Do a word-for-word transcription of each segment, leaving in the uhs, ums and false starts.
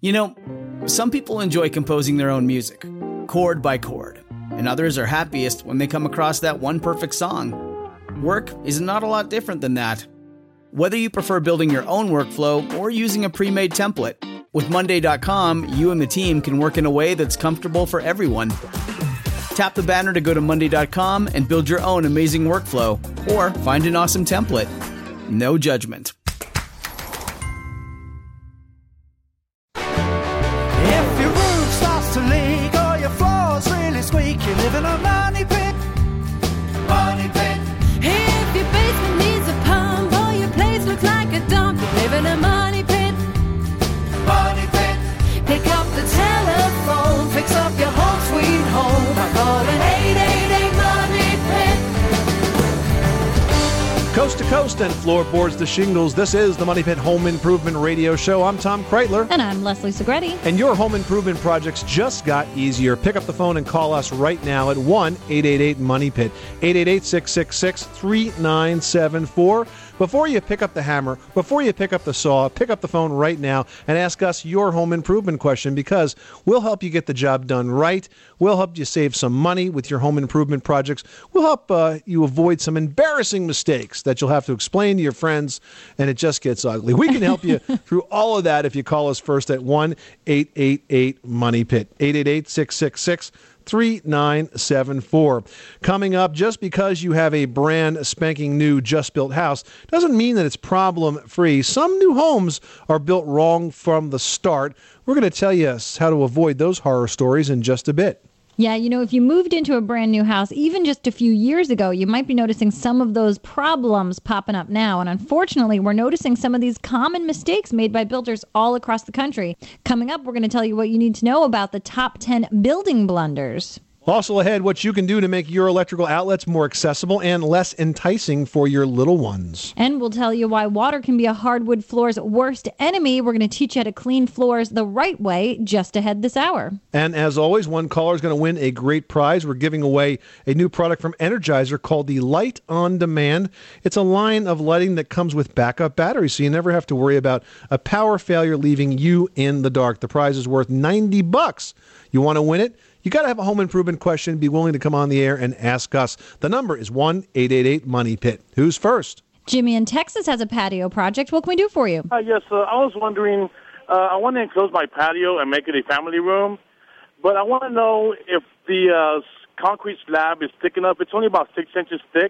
You know, some people enjoy composing their own music, chord by chord, and others are happiest when they come across that one perfect song. Work is not a lot different than that. Whether you prefer building your own workflow or using a pre-made template, with Monday dot com, you and the team can work in a way that's comfortable for everyone. Tap the banner to go to Monday dot com and build your own amazing workflow, or find an awesome template. No judgment. If your roof starts to leak or your floor's really squeaky, you live in a money pit. Money pit. If your basement needs a pump or your place looks like a dump, you live in a money pit. Money pit. Pick up the telephone, fix up your home sweet home by calling eight eight eight money pit. Coast to coast and floorboards to shingles, this is the Money Pit Home Improvement Radio Show. I'm Tom Kreitler. And I'm Leslie Segretti. And your home improvement projects just got easier. Pick up the phone and call us right now at one eight eight eight money pit, eight eight eight, six six six, three nine seven four. Before you pick up the hammer, before you pick up the saw, pick up the phone right now and ask us your home improvement question, because we'll help you get the job done right. We'll help you save some money with your home improvement projects. We'll help uh, you avoid some embarrassing mistakes that you'll have to explain to your friends, and it just gets ugly. We can help you through all of that if you call us first at one eight eight eight money pit, eight eight eight, six six six, three nine seven four. Coming up, just because you have a brand spanking new just built house doesn't mean that it's problem free. Some new homes are built wrong from the start. We're going to tell you how to avoid those horror stories in just a bit. Yeah, you know, if you moved into a brand new house, even just a few years ago, you might be noticing some of those problems popping up now. And unfortunately, we're noticing some of these common mistakes made by builders all across the country. Coming up, we're going to tell you what you need to know about the top ten building blunders. Also ahead, what you can do to make your electrical outlets more accessible and less enticing for your little ones. And we'll tell you why water can be a hardwood floor's worst enemy. We're going to teach you how to clean floors the right way just ahead this hour. And as always, one caller is going to win a great prize. We're giving away a new product from Energizer called the Light on Demand. It's a line of lighting that comes with backup batteries, so you never have to worry about a power failure leaving you in the dark. The prize is worth ninety bucks. You want to win it? You got to have a home improvement question, be willing to come on the air and ask us. The number is one eight eight eight money pit. Who's first? Jimmy in Texas has a patio project. What can we do for you? Uh, yes, uh, I was wondering, uh, I want to enclose my patio and make it a family room, but I want to know if the uh, concrete slab is thick enough. It's only about six inches thick.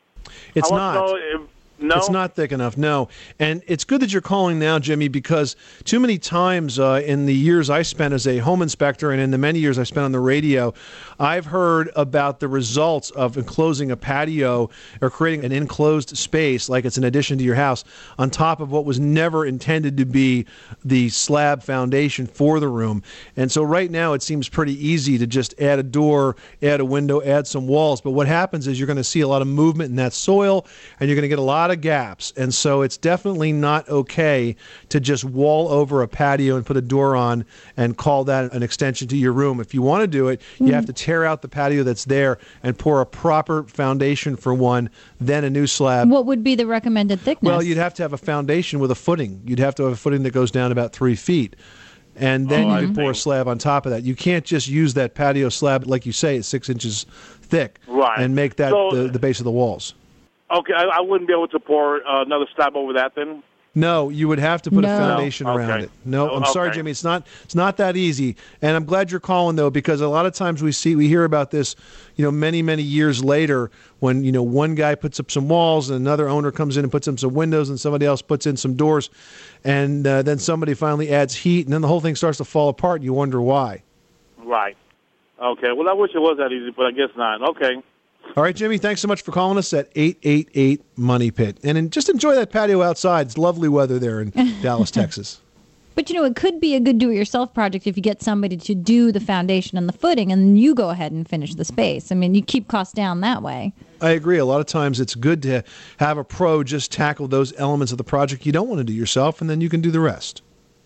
It's I not. want to know if, no? It's not thick enough, no. And it's good that you're calling now, Jimmy, because too many times uh, in the years I spent as a home inspector and in the many years I spent on the radio, I've heard about the results of enclosing a patio or creating an enclosed space, like it's an addition to your house, on top of what was never intended to be the slab foundation for the room. And so right now it seems pretty easy to just add a door, add a window, add some walls. But what happens is you're going to see a lot of movement in that soil, and you're going to get a lot of gaps. And so it's definitely not okay to just wall over a patio and put a door on and call that an extension to your room. If you want to do it, you mm-hmm. have to tear out the patio that's there and pour a proper foundation for one, then a new slab. What would be the recommended thickness? Well, you'd have to have a foundation with a footing. You'd have to have a footing that goes down about three feet. And then oh, you could pour a slab on top of that. You can't just use that patio slab, like you say, it's six inches thick, right, and make that so, the, the base of the walls. Okay, I, I wouldn't be able to pour uh, another slab over that then? No, you would have to put no. a foundation no. around okay. it. No, I'm okay. sorry, Jimmy. It's not. It's not that easy. And I'm glad you're calling though, because a lot of times we see, we hear about this, you know, many, many years later, when you know one guy puts up some walls and another owner comes in and puts in some windows and somebody else puts in some doors, and uh, then somebody finally adds heat, and then the whole thing starts to fall apart, and you wonder why. Right. Okay. Well, I wish it was that easy, but I guess not. Okay. All right, Jimmy, thanks so much for calling us at eight eight eight money pit. And in, just enjoy that patio outside. It's lovely weather there in Dallas, Texas. But, you know, it could be a good do-it-yourself project if you get somebody to do the foundation and the footing, and then you go ahead and finish the space. I mean, you keep costs down that way. I agree. A lot of times it's good to have a pro just tackle those elements of the project you don't want to do yourself, and then you can do the rest.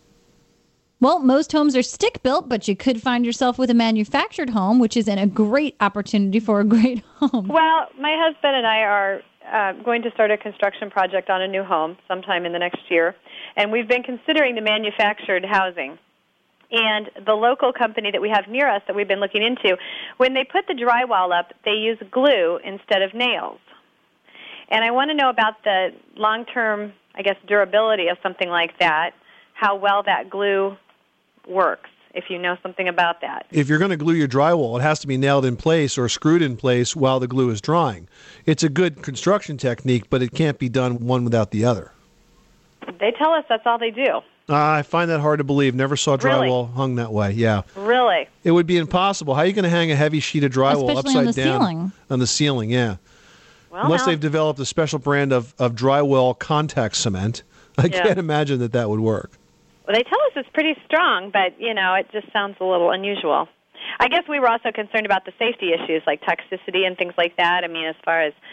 Well, most homes are stick-built, but you could find yourself with a manufactured home, which is a great opportunity for a great home. Well, my husband and I are uh, going to start a construction project on a new home sometime in the next year, and we've been considering the manufactured housing. And the local company that we have near us that we've been looking into, when they put the drywall up, they use glue instead of nails. And I want to know about the long-term, I guess, durability of something like that, how well that glue works, if you know something about that. If you're going to glue your drywall, it has to be nailed in place or screwed in place while the glue is drying. It's a good construction technique, but it can't be done one without the other. They tell us that's all they do. Uh, I find that hard to believe. Never saw drywall Really? hung that way. Yeah. Really? It would be impossible. How are you going to hang a heavy sheet of drywall Especially upside on the down ceiling. on the ceiling? Yeah. Well, Unless now- they've developed a special brand of, of drywall contact cement. I Yeah. can't imagine that that would work. Well, they tell us it's pretty strong, but, you know, it just sounds a little unusual. I guess we were also concerned about the safety issues like toxicity and things like that. I mean, as far as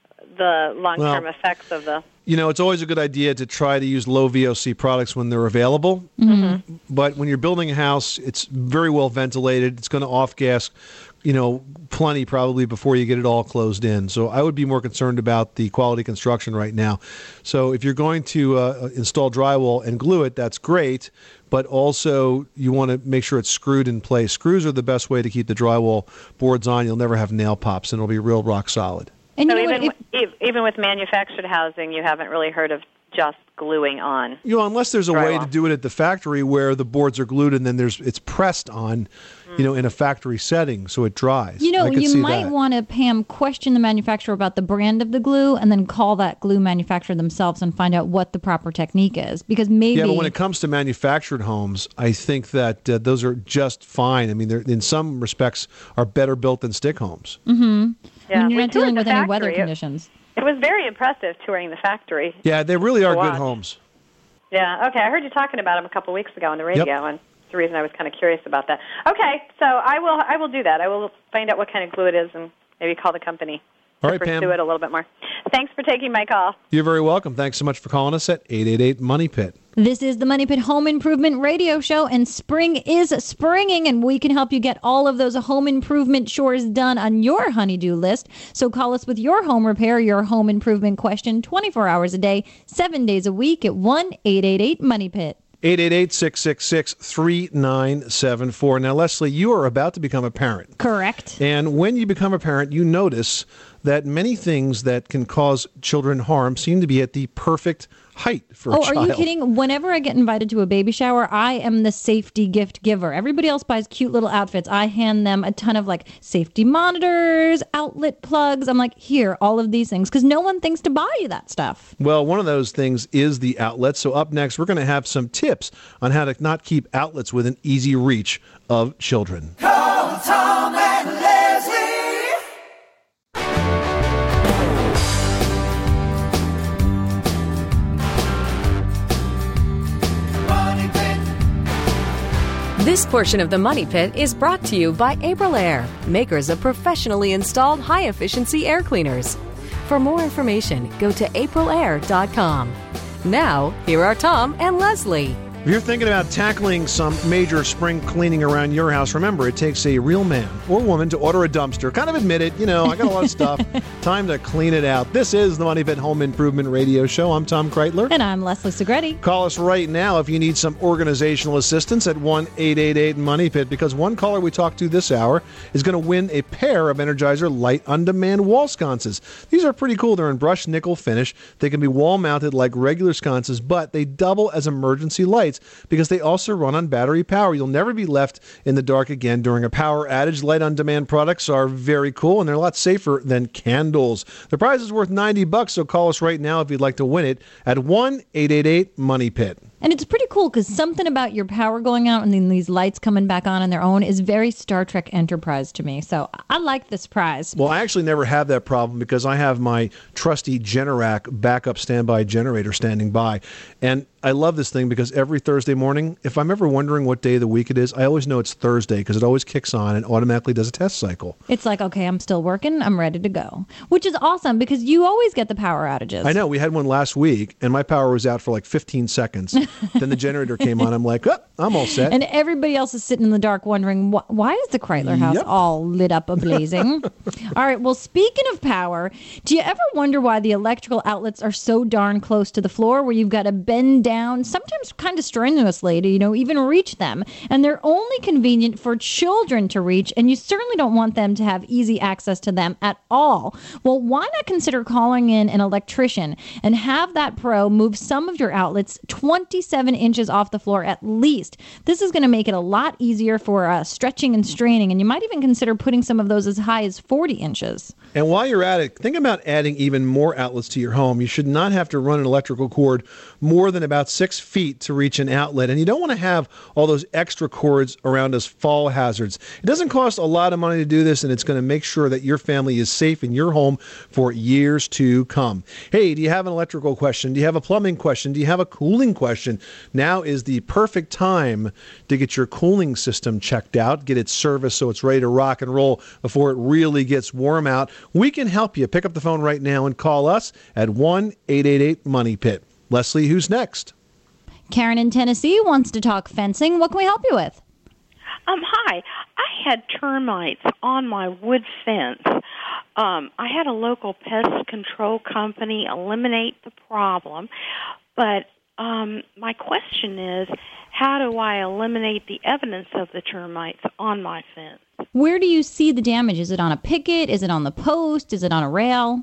the long-term Well, effects of the... You know, it's always a good idea to try to use low V O C products when they're available. Mm-hmm. But when you're building a house, it's very well ventilated. It's going to off-gas, you know, plenty probably before you get it all closed in. So I would be more concerned about the quality construction right now. So if you're going to uh, install drywall and glue it, that's great. But also you want to make sure it's screwed in place. Screws are the best way to keep the drywall boards on. You'll never have nail pops, and it'll be real rock solid. And So you know even, what? If, with, even with manufactured housing, you haven't really heard of just gluing on. You know, unless there's a way Drywall. to do it at the factory where the boards are glued and then there's it's pressed on, you know, in a factory setting so it dries. You know, I could you see might that. want to, Pam, question the manufacturer about the brand of the glue and then call that glue manufacturer themselves and find out what the proper technique is. Because maybe... Yeah, but when it comes to manufactured homes, I think that uh, those are just fine. I mean, they're in some respects are better built than stick homes. Mm-hmm. Yeah. when you're We not dealing toured with the any weather factory. conditions. It was very impressive touring the factory. Yeah, they really are To good watch. homes. Yeah, okay. I heard you talking about them a couple of weeks ago on the radio, Yep. and that's the reason I was kind of curious about that. Okay, so I will I will do that. I will find out what kind of glue it is and maybe call the company All to right, Pam. pursue it a little bit more. Thanks for taking my call. You're very welcome. Thanks so much for calling us at eight eight eight Money Pit. This is the Money Pit Home Improvement Radio Show, and spring is springing, and we can help you get all of those home improvement chores done on your honey-do list. So call us with your home repair, your home improvement question, twenty-four hours a day, seven days a week at one eight eight eight Money Pit. eight eight eight, six six six, three nine seven four. Now, Leslie, you are about to become a parent. Correct. And when you become a parent, you notice that many things that can cause children harm seem to be at the perfect height for Oh, a child. are you kidding? Whenever I get invited to a baby shower, I am the safety gift giver. Everybody else buys cute little outfits. I hand them a ton of like safety monitors, outlet plugs. I'm like, here, all of these things, because no one thinks to buy you that stuff. Well, one of those things is the outlet. So up next, we're going to have some tips on how to not keep outlets within easy reach of children. Call Tom and Leslie. Money Pit. This portion of the Money Pit is brought to you by Aprilaire, makers of professionally installed high-efficiency air cleaners. For more information, go to aprilaire dot com. Now, here are Tom and Leslie. If you're thinking about tackling some major spring cleaning around your house, remember it takes a real man or woman to order a dumpster. Kind of admit it, you know, I got a lot of stuff. Time to clean it out. This is the Money Pit Home Improvement Radio Show. I'm Tom Kreitler. And I'm Leslie Segretti. Call us right now if you need some organizational assistance at one eight eight eight Money Pit, because one caller we talked to this hour is going to win a pair of Energizer Light On-Demand wall sconces. These are pretty cool. They're in brushed nickel finish. They can be wall-mounted like regular sconces, but they double as emergency lights because they also run on battery power. You'll never be left in the dark again during a power outage. Light On-Demand products are very cool, and they're a lot safer than candles. The prize is worth ninety bucks, so call us right now if you'd like to win it at one eight eight eight Money Pit. And it's pretty cool because something about your power going out and then these lights coming back on on their own is very Star Trek Enterprise to me. So I like this prize. Well, I actually never have that problem because I have my trusty Generac backup standby generator standing by. And I love this thing because every Thursday morning, if I'm ever wondering what day of the week it is, I always know it's Thursday because it always kicks on and automatically does a test cycle. It's like, okay, I'm still working. I'm ready to go, which is awesome because you always get the power outages. I know. We had one last week and my power was out for like fifteen seconds. Then the generator came on. I'm like, oh, I'm all set. And everybody else is sitting in the dark wondering, wh- why is the Kreitler house Yep. all lit up a-blazing? All right, well, speaking of power, do you ever wonder why the electrical outlets are so darn close to the floor where you've got to bend down down, sometimes kind of strenuously to, you know, even reach them. And they're only convenient for children to reach, and you certainly don't want them to have easy access to them at all. Well, why not consider calling in an electrician and have that pro move some of your outlets twenty-seven inches off the floor at least. This is going to make it a lot easier for uh, stretching and straining, and you might even consider putting some of those as high as forty inches. And while you're at it, think about adding even more outlets to your home. You should not have to run an electrical cord more than about six feet to reach an outlet. And you don't want to have all those extra cords around as fall hazards. It doesn't cost a lot of money to do this, and it's going to make sure that your family is safe in your home for years to come. Hey, do you have an electrical question? Do you have a plumbing question? Do you have a cooling question? Now is the perfect time to get your cooling system checked out, get it serviced so it's ready to rock and roll before it really gets warm out. We can help you. Pick up the phone right now and call us at one eight eight eight money pit. Leslie, who's next? Karen in Tennessee wants to talk fencing. What can we help you with? Um, hi. I had termites on my wood fence. Um, I had a local pest control company eliminate the problem, but um, my question is, how do I eliminate the evidence of the termites on my fence? Where do you see the damage? Is it on a picket? Is it on the post? Is it on a rail?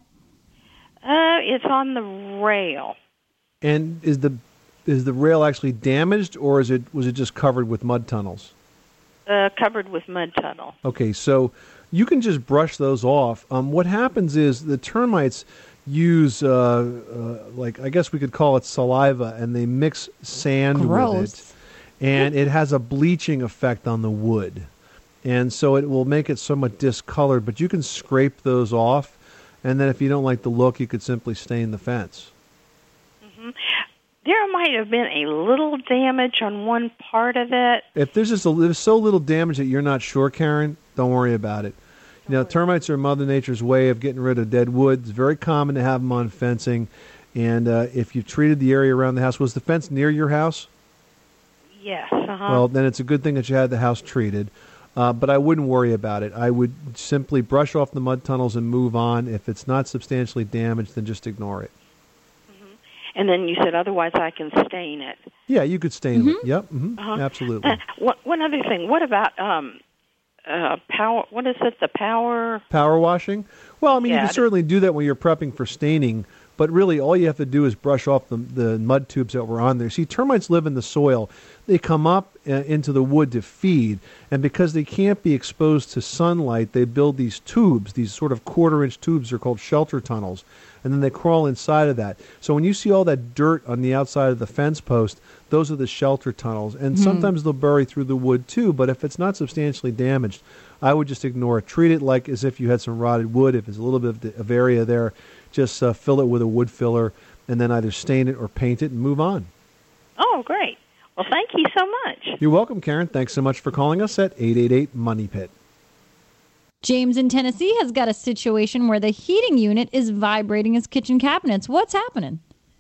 Uh, it's on the rail. And is the is the rail actually damaged, or is it was it just covered with mud tunnels? Uh, covered with mud tunnel. Okay, so you can just brush those off. Um, what happens is the termites use, uh, uh, like I guess we could call it saliva, and they mix sand Gross. with it, and it has a bleaching effect on the wood, and so it will make it somewhat discolored. But you can scrape those off, and then if you don't like the look, you could simply stain the fence. Mm-hmm. There might have been a little damage on one part of it. If there's just a, there's so little damage that you're not sure, Karen, don't worry about it. You know, termites are Mother Nature's way of getting rid of dead wood. It's very common to have them on fencing. And uh, if you've treated the area around the house, was the fence near your house? Yes. Uh-huh. Well, then it's a good thing that you had the house treated. Uh, but I wouldn't worry about it. I would simply brush off the mud tunnels and move on. If it's not substantially damaged, then just ignore it. And then you said otherwise I can stain it. Yeah, you could stain Mm-hmm. it. Yep, mm-hmm. Uh-huh. Absolutely. Uh, one, one other thing. What about um, uh, power? What is it? The power? Power washing? Well, I mean, Yeah, you can certainly do that when you're prepping for staining, but really all you have to do is brush off the, the mud tubes that were on there. See, termites live in the soil. They come up uh, into the wood to feed, and because they can't be exposed to sunlight, they build these tubes, these sort of quarter-inch tubes. They're called shelter tunnels, and then they crawl inside of that. So when you see all that dirt on the outside of the fence post, those are the shelter tunnels, and Mm-hmm. sometimes they'll bury through the wood too, but if it's not substantially damaged, I would just ignore it. Treat it like as if you had some rotted wood. If there's a little bit of, the, of area there, just uh, fill it with a wood filler, and then either stain it or paint it and move on. Oh, great. Well, thank you so much. You're welcome, Karen. Thanks so much for calling us at eight eight eight money pit. James in Tennessee has got a situation where the heating unit is vibrating his kitchen cabinets. What's happening?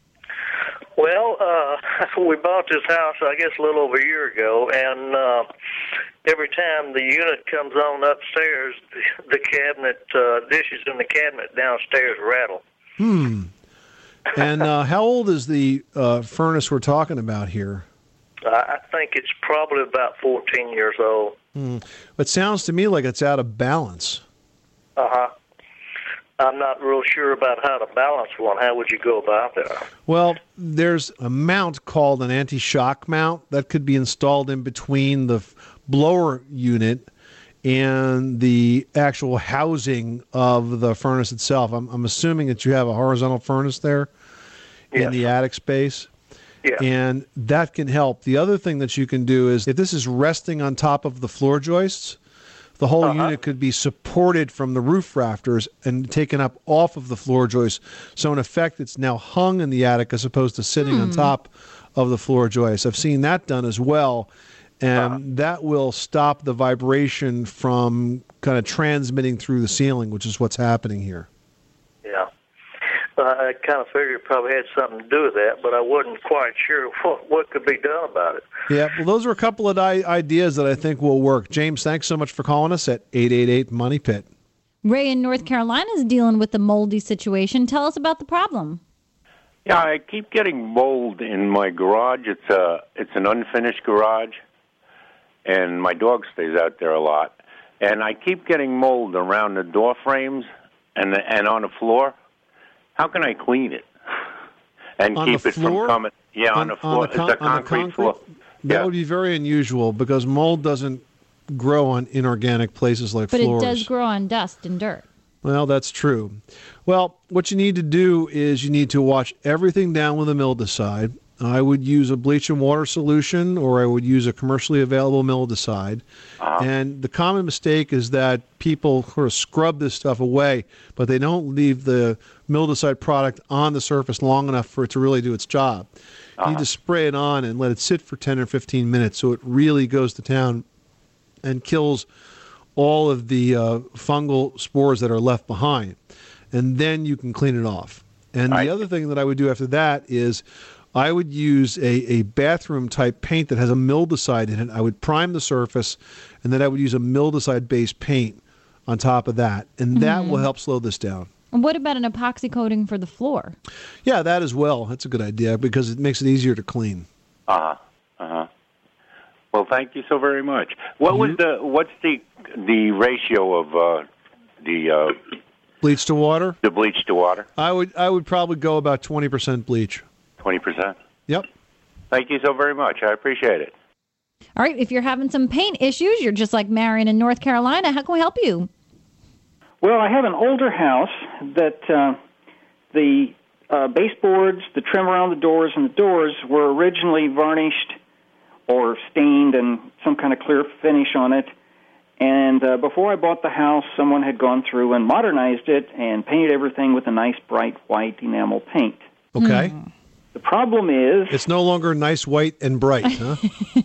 Well, uh, we bought this house, I guess, a little over a year ago, and uh, every time the unit comes on upstairs, the cabinet, uh, dishes in the cabinet downstairs rattle. Hmm. And uh, how old is the uh, furnace we're talking about here? I think it's probably about fourteen years old. Hmm. It sounds to me like it's out of balance. Uh-huh. I'm not real sure about how to balance one. How would you go about that? Well, there's a mount called an anti-shock mount that could be installed in between the f- blower unit and the actual housing of the furnace itself. I'm, I'm assuming that you have a horizontal furnace there in Yes. the attic space. Yeah. And that can help. The other thing that you can do is if this is resting on top of the floor joists, the whole Uh-huh. unit could be supported from the roof rafters and taken up off of the floor joists. So in effect, it's now hung in the attic as opposed to sitting on top of the floor joists. I've seen that done as well. And Uh-huh. that will stop the vibration from kind of transmitting through the ceiling, which is what's happening here. Yeah. Uh, I kind of figured it probably had something to do with that, but I wasn't quite sure what, what could be done about it. Yeah, well, those are a couple of I- ideas that I think will work. James, thanks so much for calling us at eight eight eight money pit. Ray in North Carolina is dealing with the moldy situation. Tell us about the problem. Yeah, I keep getting mold in my garage. It's a it's an unfinished garage, and my dog stays out there a lot. And I keep getting mold around the door frames and the, and on the floor. How can I clean it and On keep the it floor? from coming? Yeah, on, On- the on floor. the con- it's a on the concrete, concrete? floor. That Yeah. would be very unusual because mold doesn't grow on inorganic places like But floors. it does grow on dust and dirt. Well, that's true. Well, what you need to do is you need to wash everything down with a mildewcide. I would use a bleach and water solution, or I would use a commercially available mildewcide. Uh-huh. And the common mistake is that people sort of scrub this stuff away, but they don't leave the mildewcide product on the surface long enough for it to really do its job. You need to spray it on and let it sit for ten or fifteen minutes so it really goes to town and kills all of the uh, fungal spores that are left behind. And then you can clean it off. And the other thing that I would do after that is I would use a, a bathroom-type paint that has a mildewcide in it. I would prime the surface, and then I would use a mildewcide-based paint on top of that. And that Mhm. will help slow this down. And what about an epoxy coating for the floor? Yeah, that as well. That's a good idea because it makes it easier to clean. Uh-huh. Uh-huh. Well, thank you so very much. What was the what's the the ratio of uh, the uh, Bleach to water? the bleach to water? I would I would probably go about twenty percent bleach. Twenty percent. Yep. Thank you so very much. I appreciate it. All right, if you're having some paint issues, you're just like Marion in North Carolina, how can we help you? Well, I have an older house that uh, the uh, baseboards, the trim around the doors, and the doors were originally varnished or stained and some kind of clear finish on it. And uh, before I bought the house, someone had gone through and modernized it and painted everything with a nice bright white enamel paint. Okay. The problem is... It's no longer nice, white, and bright, huh?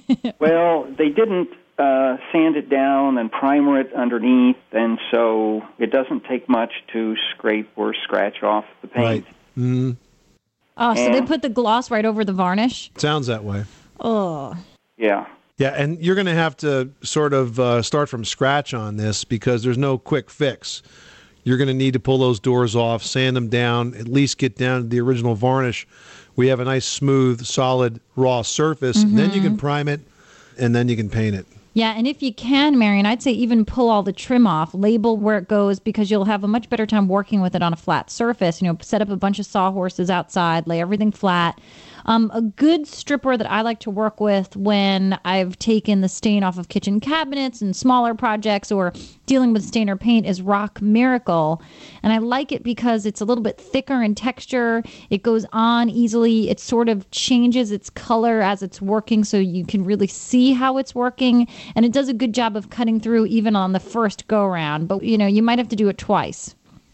Well, they didn't uh, sand it down and primer it underneath, and so it doesn't take much to scrape or scratch off the paint. Right. Mm, Oh, so they And- put the gloss right over the varnish? sounds that way. Oh. Yeah. Yeah, and you're going to have to sort of uh, start from scratch on this because there's no quick fix. You're going to need to pull those doors off, sand them down, at least get down to the original varnish. We have a nice, smooth, solid, raw surface. And then you can prime it, and then you can paint it. Yeah, and if you can, Marion, I'd say even pull all the trim off, label where it goes, because you'll have a much better time working with it on a flat surface. You know, set up a bunch of sawhorses outside, lay everything flat. Um, a good stripper that I like to work with when I've taken the stain off of kitchen cabinets and smaller projects or dealing with stain or paint is Rock Miracle. And I like it because it's a little bit thicker in texture. It goes on easily. It sort of changes its color as it's working so you can really see how it's working. And it does a good job of cutting through even on the first go-round. But, you know, you might have to do it twice.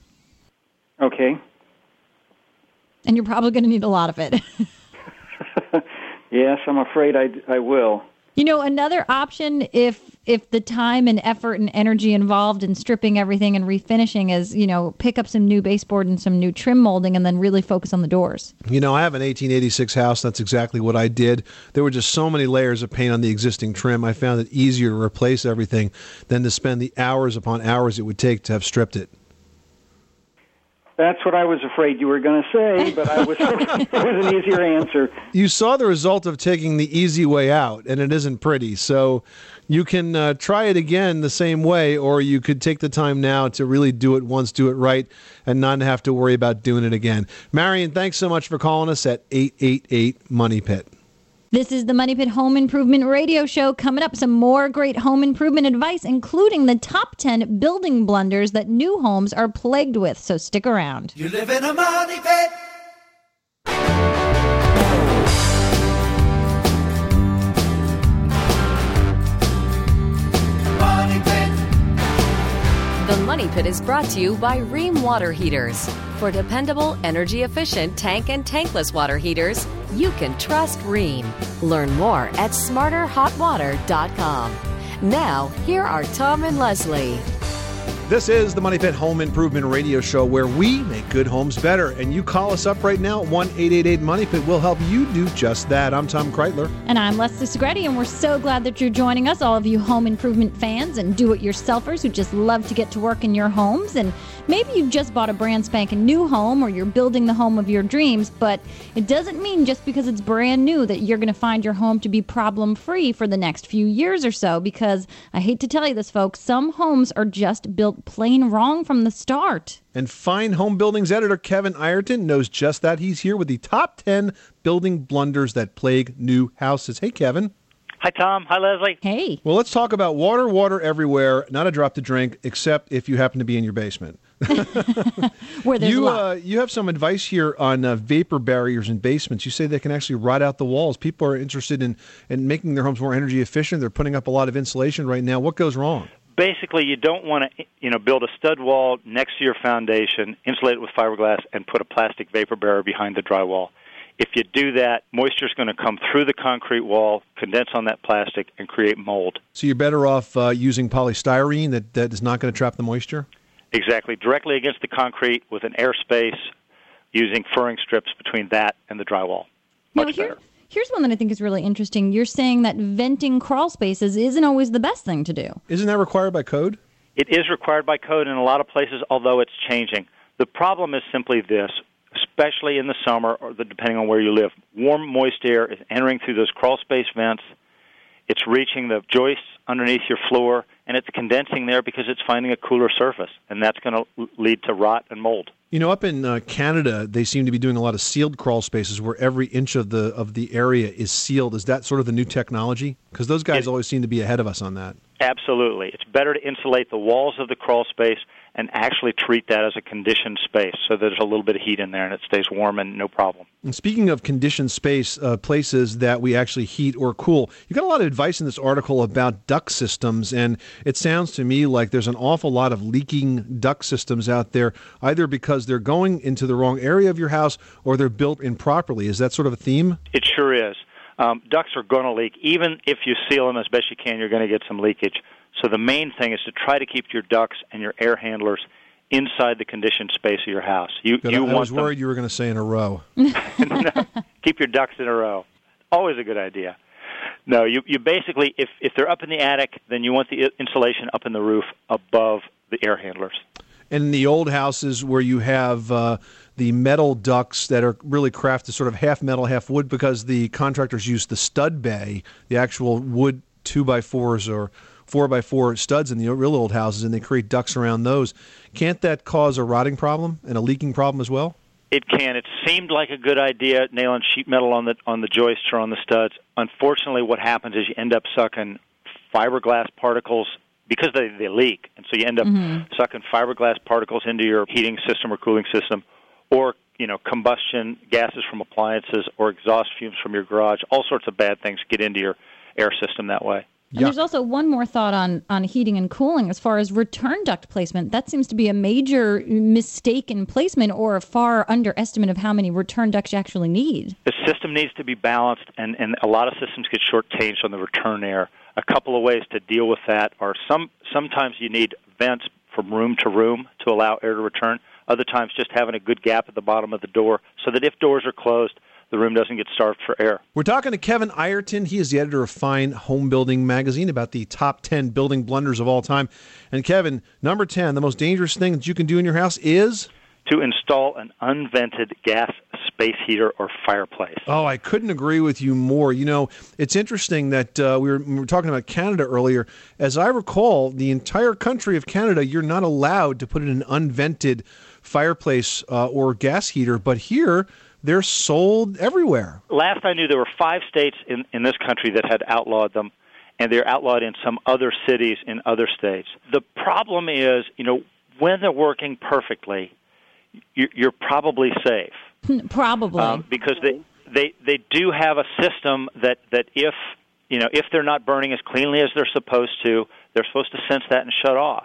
Okay. And you're probably going to need a lot of it. Yes, I'm afraid I, I will. You know, another option, if if the time and effort and energy involved in stripping everything and refinishing is, you know, pick up some new baseboard and some new trim molding and then really focus on the doors. You know, I have an eighteen eighty-six house. That's exactly what I did. There were just so many layers of paint on the existing trim. I found it easier to replace everything than to spend the hours upon hours it would take to have stripped it. That's what I was afraid you were going to say, but I was it was an easier answer. You saw the result of taking the easy way out, and it isn't pretty. So you can uh, try it again the same way, or you could take the time now to really do it once, do it right, and not have to worry about doing it again. Marion, thanks so much for calling us at eight eight eight Money Pit. This is the Money Pit Home Improvement Radio Show. Coming up, some more great home improvement advice, including the top ten building blunders that new homes are plagued with. So stick around. You live in a money pit. Money pit. The Money Pit is brought to you by Rheem Water Heaters. For dependable, energy-efficient tank and tankless water heaters, you can trust Rheem. Learn more at smarter hot water dot com. Now, here are Tom and Leslie. This is the Money Pit Home Improvement Radio Show, where we make good homes better. And you call us up right now at one eight eight eight Money Pit. We'll help you do just that. I'm Tom Kreitler. And I'm Leslie Segretti, and we're so glad that you're joining us, all of you home improvement fans and do-it-yourselfers who just love to get to work in your homes. And maybe you just bought a brand spanking new home, or you're building the home of your dreams, but it doesn't mean just because it's brand new that you're going to find your home to be problem-free for the next few years or so, because I hate to tell you this, folks, some homes are just built plain wrong from the start. And Fine Home Buildings editor Kevin Ireton knows just that. He's here with the top ten building blunders that plague new houses. Hey, Kevin. Hi, Tom. Hi, Leslie. Hey. Well, let's talk about water, water everywhere, not a drop to drink, except if you happen to be in your basement. Where there's you, a lot. Uh, you have some advice here on uh, vapor barriers in basements. You say they can actually rot out the walls. People are interested in, in making their homes more energy efficient. They're putting up a lot of insulation right now. What goes wrong? Basically, you don't want to, you know, build a stud wall next to your foundation, insulate it with fiberglass, and put a plastic vapor barrier behind the drywall. If you do that, moisture is going to come through the concrete wall, condense on that plastic, and create mold. So you're better off uh, using polystyrene that, that is not going to trap the moisture? Exactly. Directly against the concrete with an air space, using furring strips between that and the drywall. Much now, here, better. Here's one that I think is really interesting. You're saying that venting crawl spaces isn't always the best thing to do. Isn't that required by code? It is required by code in a lot of places, although it's changing. The problem is simply this, especially in the summer, or the, depending on where you live. Warm, moist air is entering through those crawl space vents. It's reaching the joists underneath your floor, and it's condensing there because it's finding a cooler surface, and that's going to lead to rot and mold. You know, up in uh, Canada, they seem to be doing a lot of sealed crawl spaces where every inch of the of the area is sealed. Is that sort of the new technology? Because those guys it, always seem to be ahead of us on that. Absolutely. It's better to insulate the walls of the crawl space and actually treat that as a conditioned space so that there's a little bit of heat in there and it stays warm and no problem. And speaking of conditioned space, uh, places that we actually heat or cool, you got a lot of advice in this article about duct systems, and it sounds to me like there's an awful lot of leaking duct systems out there, either because they're going into the wrong area of your house or they're built improperly. Is that sort of a theme? It sure is. Um, ducts are going to leak. Even if you seal them as best you can, you're going to get some leakage. So the main thing is to try to keep your ducts and your air handlers inside the conditioned space of your house. You, Good, you I want was worried them... you were going to say in a row. No, keep your ducts in a row. Always a good idea. No, you, you basically, if, if they're up in the attic, then you want the insulation up in the roof above the air handlers. And in the old houses where you have uh, the metal ducts that are really crafted sort of half metal, half wood, because the contractors use the stud bay, the actual wood two by fours or four by four studs in the real old houses, and they create ducts around those. Can't that cause a rotting problem and a leaking problem as well? It can. It seemed like a good idea, nailing sheet metal on the on the joists or on the studs. Unfortunately, what happens is you end up sucking fiberglass particles because they, they leak, and so you end up mm-hmm. sucking fiberglass particles into your heating system or cooling system, or you know combustion gases from appliances or exhaust fumes from your garage. All sorts of bad things get into your air system that way. And Yuck. There's also one more thought on, on heating and cooling as far as return duct placement. That seems to be a major mistake in placement or a far underestimate of how many return ducts you actually need. The system needs to be balanced, and, and a lot of systems get shortchanged on the return air. A couple of ways to deal with that are some sometimes you need vents from room to room to allow air to return. Other times just having a good gap at the bottom of the door so that if doors are closed, the room doesn't get starved for air. We're talking to Kevin Ireton. He is the editor of Fine Home Building magazine about the top ten building blunders of all time. And Kevin, number ten, the most dangerous thing that you can do in your house is? To install an unvented gas space heater or fireplace. Oh, I couldn't agree with you more. You know, it's interesting that uh, we, were, we were talking about Canada earlier. As I recall, the entire country of Canada, you're not allowed to put in an unvented fireplace uh, or gas heater. But here, they're sold everywhere. Last I knew, there were five states in, in this country that had outlawed them, and they're outlawed in some other cities in other states. The problem is, you know, when they're working perfectly, you're probably safe. Probably. Um, because they, they they do have a system that, that if, you know, if they're not burning as cleanly as they're supposed to, they're supposed to sense that and shut off.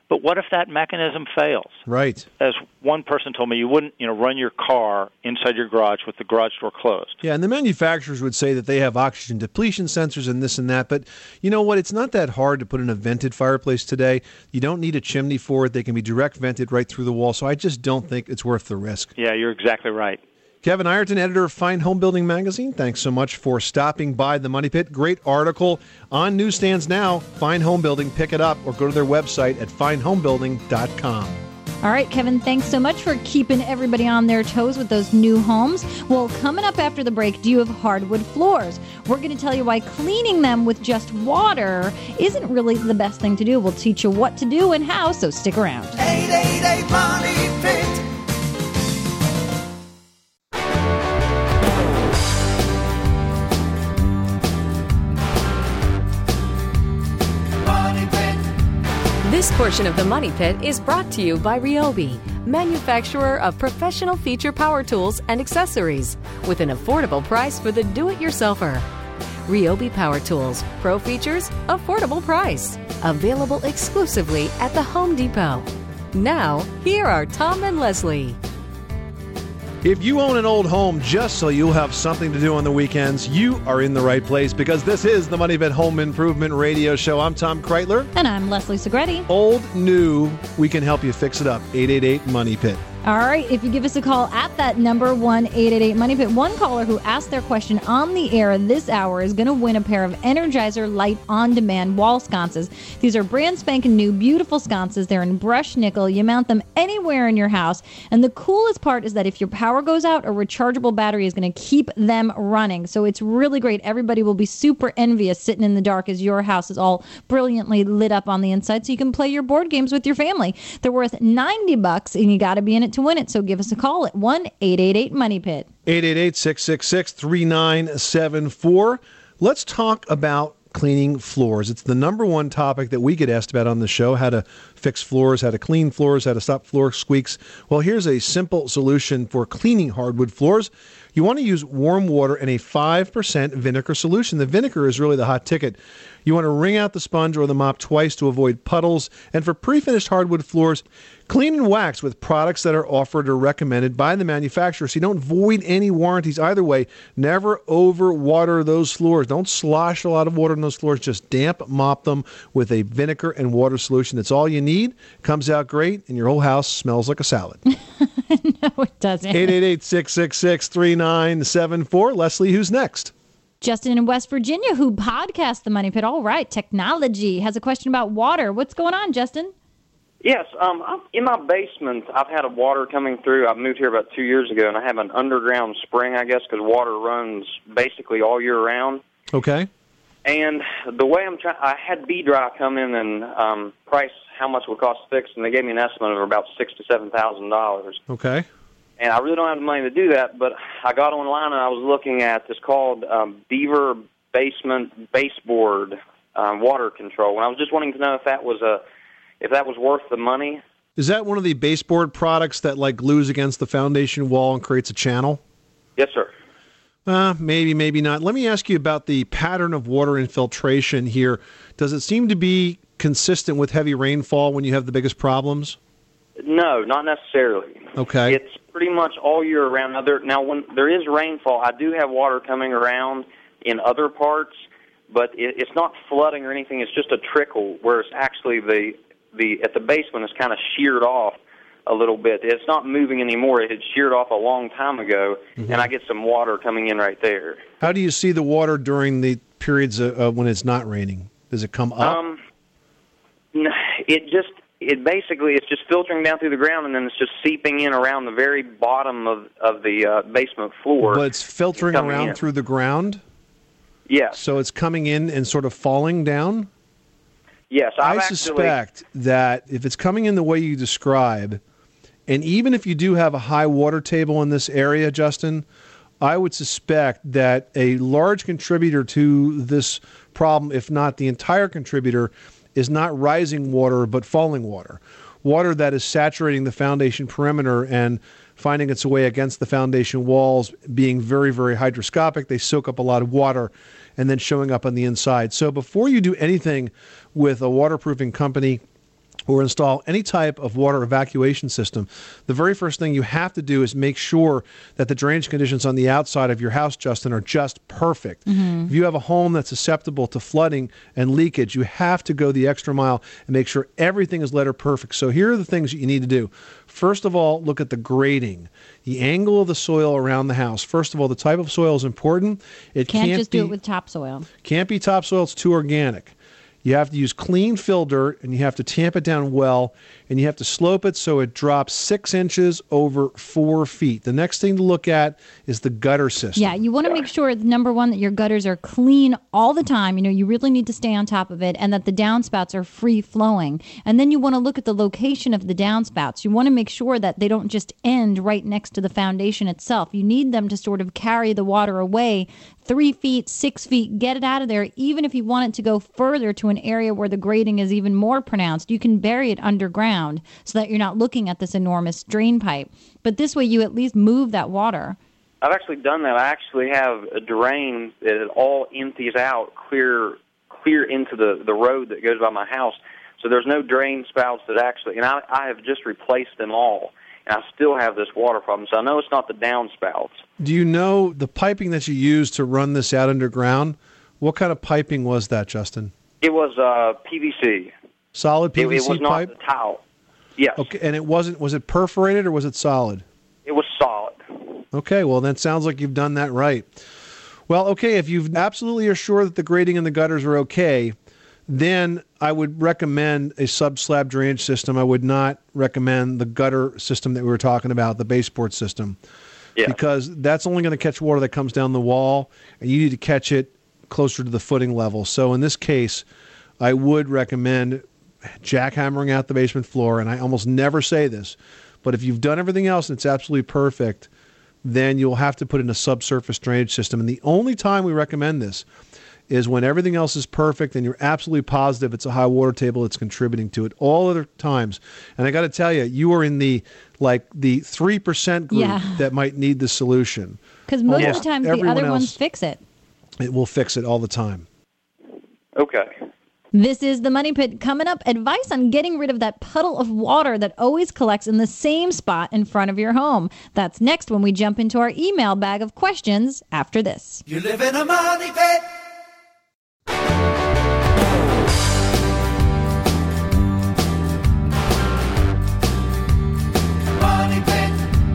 But what if that mechanism fails? Right. As one person told me, you wouldn't, you know, run your car inside your garage with the garage door closed. Yeah, and the manufacturers would say that they have oxygen depletion sensors and this and that, but you know what? It's not that hard to put in a vented fireplace today. You don't need a chimney for it. They can be direct vented right through the wall, so I just don't think it's worth the risk. Yeah, you're exactly right. Kevin Ireton, editor of Fine Home Building Magazine, thanks so much for stopping by the Money Pit. Great article on newsstands now. Fine Home Building, pick it up or go to their website at fine home building dot com. All right, Kevin, thanks so much for keeping everybody on their toes with those new homes. Well, coming up after the break, do you have hardwood floors? We're going to tell you why cleaning them with just water isn't really the best thing to do. We'll teach you what to do and how, so stick around. eight eight eight Money Pit. This portion of the Money Pit is brought to you by Ryobi, manufacturer of professional feature power tools and accessories, with an affordable price for the do-it-yourselfer. Ryobi Power Tools, pro features, affordable price. Available exclusively at the Home Depot. Now, here are Tom and Leslie. If you own an old home just so you'll have something to do on the weekends, you are in the right place because this is the Money Pit Home Improvement Radio Show. I'm Tom Kreitler. And I'm Leslie Segretti. Old, new, we can help you fix it up. eight eight eight Money Pit. All right, if you give us a call at that number, one eight eight eight Money Pit, one caller who asked their question on the air this hour is going to win a pair of Energizer Light On-Demand wall sconces. These are brand spanking new, beautiful sconces. They're in brushed nickel. You mount them anywhere in your house. And the coolest part is that if your power goes out, a rechargeable battery is going to keep them running. So it's really great. Everybody will be super envious sitting in the dark as your house is all brilliantly lit up on the inside so you can play your board games with your family. They're worth ninety bucks, and you got to be in it to win it, so give us a call at one eight eight eight Money Pit. eight eight eight, six six six, three nine seven four. Let's talk about cleaning floors. It's the number one topic that we get asked about on the show, how to fix floors, how to clean floors, how to stop floor squeaks. Well, here's a simple solution for cleaning hardwood floors. You want to use warm water and a five percent vinegar solution. The vinegar is really the hot ticket. You want to wring out the sponge or the mop twice to avoid puddles. And for pre-finished hardwood floors, clean and wax with products that are offered or recommended by the manufacturer so you don't void any warranties either way. Never overwater those floors. Don't slosh a lot of water on those floors. Just damp mop them with a vinegar and water solution. That's all you need. Comes out great, and your whole house smells like a salad. No, it doesn't. eight eight eight, six six six, three nine seven four. Leslie, who's next? Justin in West Virginia, who podcasts the Money Pit. All right, technology, has a question about water. What's going on, Justin? Yes, um, I'm, in my basement, I've had a water coming through. I moved here about two years ago, and I have an underground spring, I guess, because water runs basically all year round. Okay. And the way I'm trying, I had B-Dry come in and um, price how much it would cost to fix, and they gave me an estimate of about six to seven thousand dollars. Okay. And I really don't have the money to do that, but I got online and I was looking at this called um, Beaver Basement Baseboard um, Water Control, and I was just wanting to know if that was a if that was worth the money. Is that one of the baseboard products that like glues against the foundation wall and creates a channel? Yes, sir. Uh, maybe, maybe not. Let me ask you about the pattern of water infiltration here. Does it seem to be consistent with heavy rainfall when you have the biggest problems? No, not necessarily. Okay. It's pretty much all year around. Now, there, now when there is rainfall, I do have water coming around in other parts, but it, it's not flooding or anything. It's just a trickle, where it's actually the the at the basement is kind of sheared off a little bit. It's not moving anymore. It had sheared off a long time ago, mm-hmm. and I get some water coming in right there. How do you see the water during the periods uh, uh, when it's not raining? Does it come up? Um, it just... It basically, it's just filtering down through the ground, and then it's just seeping in around the very bottom of, of the uh, basement floor. But it's filtering it's around in. through the ground? Yes. So it's coming in and sort of falling down? Yes. I've I actually, suspect that if it's coming in the way you describe, and even if you do have a high water table in this area, Justin, I would suspect that a large contributor to this problem, if not the entire contributor, is not rising water, but falling water. Water that is saturating the foundation perimeter and finding its way against the foundation walls, being very, very hydroscopic. They soak up a lot of water and then showing up on the inside. So before you do anything with a waterproofing company, or install any type of water evacuation system, the very first thing you have to do is make sure that the drainage conditions on the outside of your house, Justin, are just perfect. Mm-hmm. If you have a home that's susceptible to flooding and leakage, you have to go the extra mile and make sure everything is letter perfect. So here are the things that you need to do. First of all, look at the grading, the angle of the soil around the house. First of all, the type of soil is important. It Can't, can't just be, do it with topsoil. Can't be topsoil. It's too organic. You have to use clean fill dirt, and you have to tamp it down well, and you have to slope it so it drops six inches over four feet. The next thing to look at is the gutter system. Yeah, you want to make sure, number one, that your gutters are clean all the time. You know, you really need to stay on top of it, and that the downspouts are free flowing. And then you want to look at the location of the downspouts. You want to make sure that they don't just end right next to the foundation itself. You need them to sort of carry the water away three feet, six feet, get it out of there. Even if you want it to go further to an area where the grading is even more pronounced, you can bury it underground so that you're not looking at this enormous drain pipe. But this way you at least move that water. I've actually done that. I actually have a drain that it all empties out clear clear into the, the road that goes by my house. So there's no drain spouts that actually, and I, I have just replaced them all. And I still have this water problem. So I know it's not the downspouts. Do you know the piping that you used to run this out underground? What kind of piping was that, Justin? It was uh, P V C. Solid P V C it, it was pipe? not the tile. Yes. Okay, and it wasn't. Was it perforated or was it solid? It was solid. Okay, well, that sounds like you've done that right. Well, okay, if you absolutely are sure that the grading and the gutters are okay, then I would recommend a sub-slab drainage system. I would not recommend the gutter system that we were talking about, the baseboard system, yeah. because that's only going to catch water that comes down the wall, and you need to catch it closer to the footing level. So in this case, I would recommend jackhammering out the basement floor, and I almost never say this, but if you've done everything else and it's absolutely perfect, then you'll have to put in a subsurface drainage system. And the only time we recommend this is when everything else is perfect and you're absolutely positive it's a high water table that's contributing to it. All other times, and I got to tell you, you are in the like the three percent group Yeah. that might need the solution. Because most Almost of the time the everyone other else, ones fix it. It will fix it all the time. Okay. This is the Money Pit. Coming up, advice on getting rid of that puddle of water that always collects in the same spot in front of your home. That's next when we jump into our email bag of questions after this. You live in a money pit. Money pit.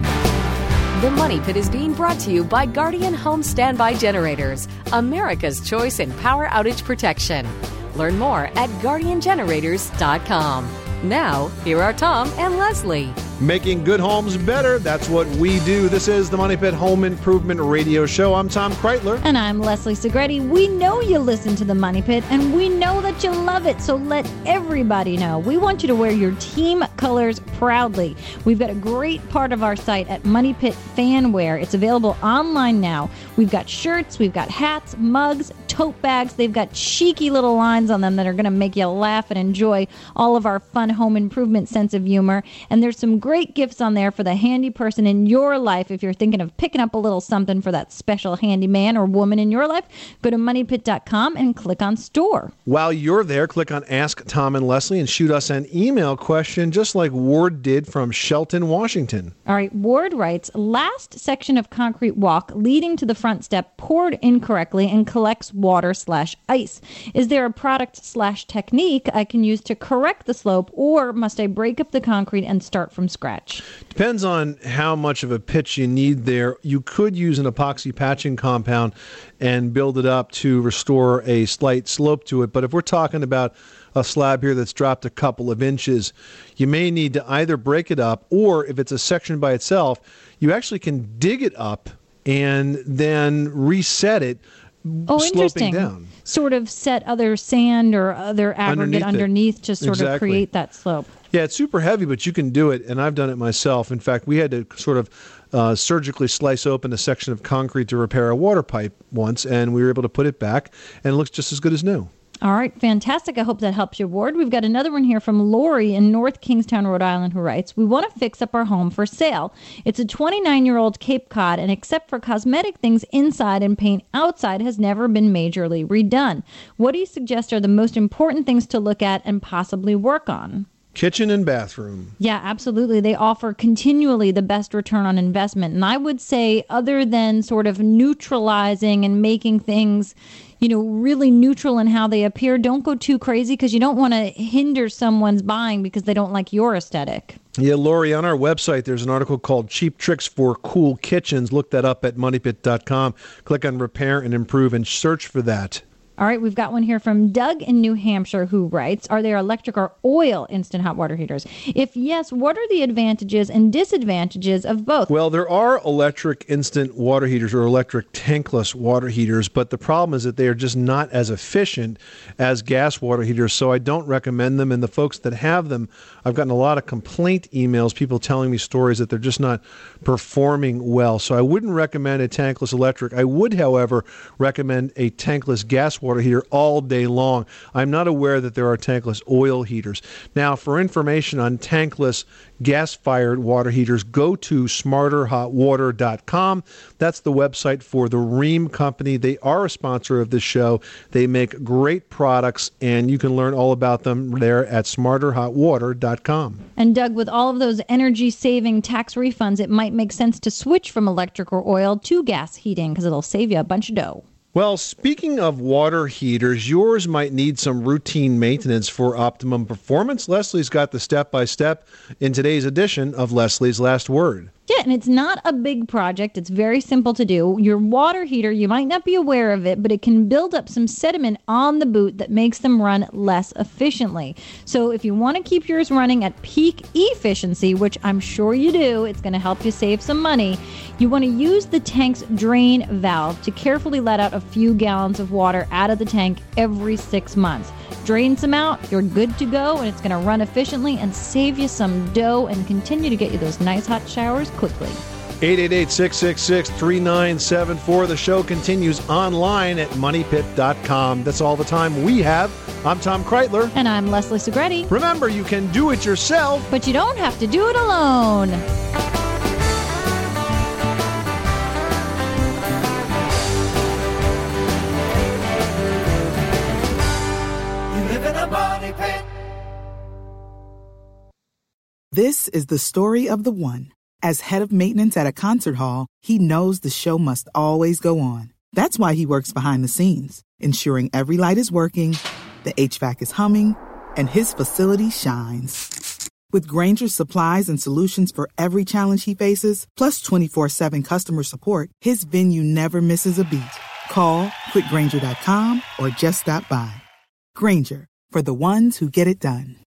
The Money Pit is being brought to you by Guardian Home Standby Generators, America's choice in power outage protection. Learn more at guardian generators dot com. Now, here are Tom and Leslie. Making good homes better. That's what we do. This is the Money Pit Home Improvement Radio Show. I'm Tom Kreitler. And I'm Leslie Segretti. We know you listen to the Money Pit, and we know that you love it, so let everybody know. We want you to wear your team colors proudly. We've got a great part of our site at Money Pit Fanwear. It's available online now. We've got shirts, we've got hats, mugs, tote bags. They've got cheeky little lines on them that are going to make you laugh and enjoy all of our fun home improvement sense of humor. And there's some great gifts on there for the handy person in your life. If you're thinking of picking up a little something for that special handy man or woman in your life, go to money pit dot com and click on store. While you're there, click on Ask Tom and Leslie and shoot us an email question just like Ward did from Shelton, Washington. All right, Ward writes, last section of concrete walk leading to the front step poured incorrectly and collects water slash ice. Is there a product slash technique I can use to correct the slope, or must I break up the concrete and start from scratch? Depends on how much of a pitch you need there. You could use an epoxy patching compound and build it up to restore a slight slope to it. But if we're talking about a slab here that's dropped a couple of inches, you may need to either break it up, or if it's a section by itself, you actually can dig it up and then reset it, Oh, sloping interesting. down. Sort of set other sand or other aggregate Underneath it. underneath to sort Exactly. of create that slope. Yeah, it's super heavy, but you can do it, and I've done it myself. In fact, we had to sort of uh, surgically slice open a section of concrete to repair a water pipe once, and we were able to put it back, and it looks just as good as new. All right, fantastic. I hope that helps you, Ward. We've got another one here from Lori in North Kingstown, Rhode Island, who writes, we want to fix up our home for sale. It's a twenty-nine-year-old Cape Cod, and except for cosmetic things inside and paint outside, has never been majorly redone. What do you suggest are the most important things to look at and possibly work on? kitchen and bathroom. Yeah, absolutely. They offer continually the best return on investment. And I would say, other than sort of neutralizing and making things, you know, really neutral in how they appear, don't go too crazy, because you don't want to hinder someone's buying because they don't like your aesthetic. Yeah, Lori, on our website, there's an article called Cheap Tricks for Cool Kitchens. Look that up at money pit dot com. Click on Repair and Improve and search for that. All right, we've got one here from Doug in New Hampshire who writes, are there electric or oil instant hot water heaters? If yes, what are the advantages and disadvantages of both? Well, there are electric instant water heaters or electric tankless water heaters, but the problem is that they are just not as efficient as gas water heaters, so I don't recommend them. And the folks that have them, I've gotten a lot of complaint emails, people telling me stories that they're just not performing well. So I wouldn't recommend a tankless electric. I would, however, recommend a tankless gas water heater all day long. I'm not aware that there are tankless oil heaters. Now, for information on tankless gas-fired water heaters, go to smarter hot water dot com. That's the website for the Rheem Company. They are a sponsor of this show. They make great products, and you can learn all about them there at smarter hot water dot com. And Doug, with all of those energy-saving tax refunds, it might make sense to switch from electric or oil to gas heating, because it'll save you a bunch of dough. Well, speaking of water heaters, yours might need some routine maintenance for optimum performance. Leslie's got the step-by-step in today's edition of Leslie's Last Word. Yeah, and it's not a big project. It's very simple to do. Your water heater, you might not be aware of it, but it can build up some sediment on the boot that makes them run less efficiently. So if you want to keep yours running at peak efficiency, which I'm sure you do, it's going to help you save some money, you want to use the tank's drain valve to carefully let out a few gallons of water out of the tank every six months. Drain some out, you're good to go, and it's going to run efficiently and save you some dough and continue to get you those nice hot showers quickly. eight eight eight, six six six, three nine seven four. The show continues online at money pit dot com. That's all the time we have. I'm Tom Kreitler. And I'm Leslie Segretti. Remember, you can do it yourself, but you don't have to do it alone. This is the story of the one. As head of maintenance at a concert hall, he knows the show must always go on. That's why he works behind the scenes, ensuring every light is working, the H V A C is humming, and his facility shines. With Grainger's supplies and solutions for every challenge he faces, plus twenty-four seven customer support, his venue never misses a beat. Call quick grainger dot com or just stop by. Grainger, for the ones who get it done.